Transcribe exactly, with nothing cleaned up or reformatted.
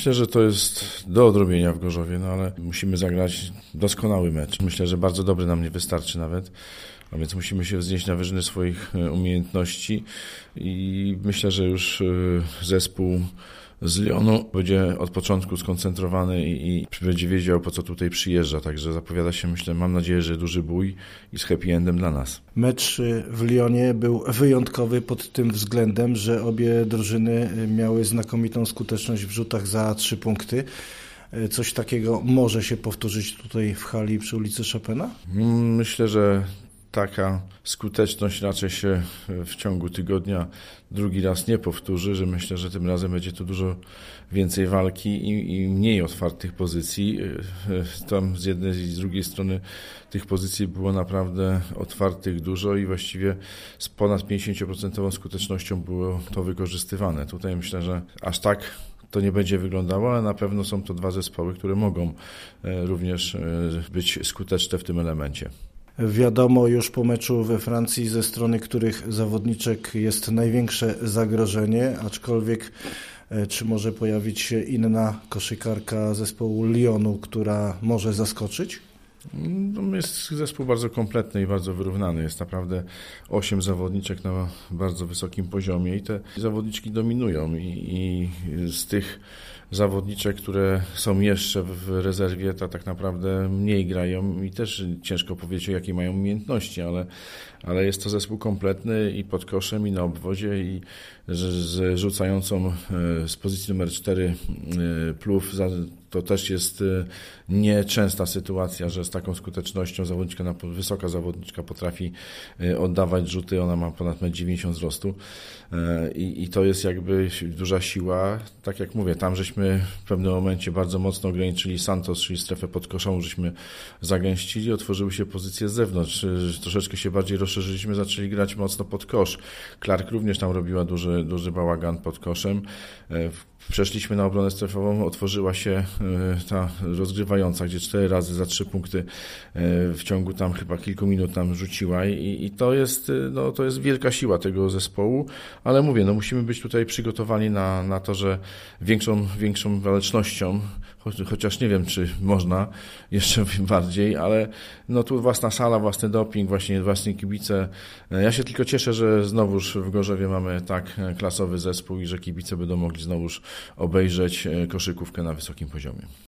Myślę, że to jest do odrobienia w Gorzowie, no ale musimy zagrać doskonały mecz. Myślę, że bardzo dobry nam nie wystarczy nawet. A więc musimy się wznieść na wyżyny swoich umiejętności i myślę, że już zespół z Lyonu będzie od początku skoncentrowany i, i będzie wiedział, po co tutaj przyjeżdża. Także zapowiada się, myślę, mam nadzieję, że duży bój i z happy endem dla nas. Mecz w Lyonie był wyjątkowy pod tym względem, że obie drużyny miały znakomitą skuteczność w rzutach za trzy punkty. Coś takiego może się powtórzyć tutaj w hali przy ulicy Chopina? Myślę, że taka skuteczność raczej się w ciągu tygodnia drugi raz nie powtórzy, że myślę, że tym razem będzie tu dużo więcej walki i, i mniej otwartych pozycji. Tam z jednej i z drugiej strony tych pozycji było naprawdę otwartych dużo i właściwie z ponad pięćdziesiąt procent skutecznością było to wykorzystywane. Tutaj myślę, że aż tak to nie będzie wyglądało, ale na pewno są to dwa zespoły, które mogą również być skuteczne w tym elemencie. Wiadomo już po meczu we Francji, ze strony których zawodniczek jest największe zagrożenie, aczkolwiek czy może pojawić się inna koszykarka zespołu Lyonu, która może zaskoczyć? Jest zespół bardzo kompletny i bardzo wyrównany. Jest naprawdę osiem zawodniczek na bardzo wysokim poziomie i te zawodniczki dominują i, i z tych zawodniczek, które są jeszcze w rezerwie, to tak naprawdę mniej grają i też ciężko powiedzieć, jakie mają umiejętności, ale, ale jest to zespół kompletny i pod koszem, i na obwodzie, i z, z rzucającą z pozycji numer cztery Plów. To też jest nieczęsta sytuacja, że z taką skutecznością zawodniczka, wysoka zawodniczka potrafi oddawać rzuty. Ona ma ponad metr dziewięćdziesiąt wzrostu i, i to jest jakby duża siła. Tak jak mówię, tam żeśmy w pewnym momencie bardzo mocno ograniczyli Santos, czyli strefę podkoszową, żeśmy zagęścili, otworzyły się pozycje z zewnątrz. Troszeczkę się bardziej rozszerzyliśmy, zaczęli grać mocno pod kosz. Clark również tam robiła duży, duży bałagan pod koszem. Przeszliśmy na obronę strefową, otworzyła się ta rozgrywająca, gdzie cztery razy za trzy punkty w ciągu tam chyba kilku minut nam rzuciła i, i to jest, no, to jest wielka siła tego zespołu, ale mówię, no musimy być tutaj przygotowani na, na to, że większą, większą walecznością, chociaż nie wiem, czy można jeszcze bardziej, ale no tu własna sala, własny doping, właśnie własni kibice. Ja się tylko cieszę, że znowuż w Gorzowie mamy tak klasowy zespół i że kibice będą mogli znowuż obejrzeć koszykówkę na wysokim poziomie.